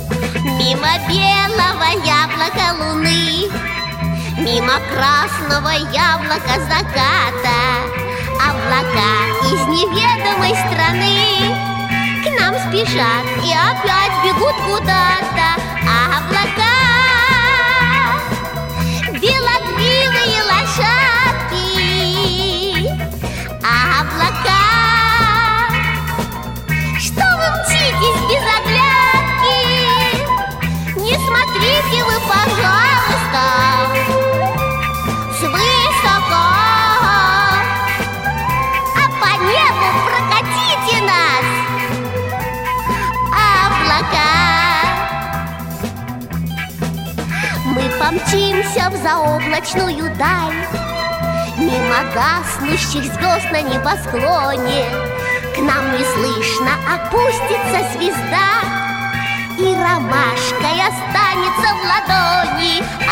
Мимо белого яблока луны, мимо красного яблока заката, облака из неведомой страны к нам спешат и опять бегут куда-то. Облака, белокрылые лошадки. Облака, что вы мчитесь без оглядки? Не смотрите вы, пожалуйста, свысока, а по небу прокатите нас, облака. Мы помчимся в заоблачную даль, мимо гаснущих звезд на небосклоне. К нам неслышно опустится звезда, и ромашкой останется в ладони.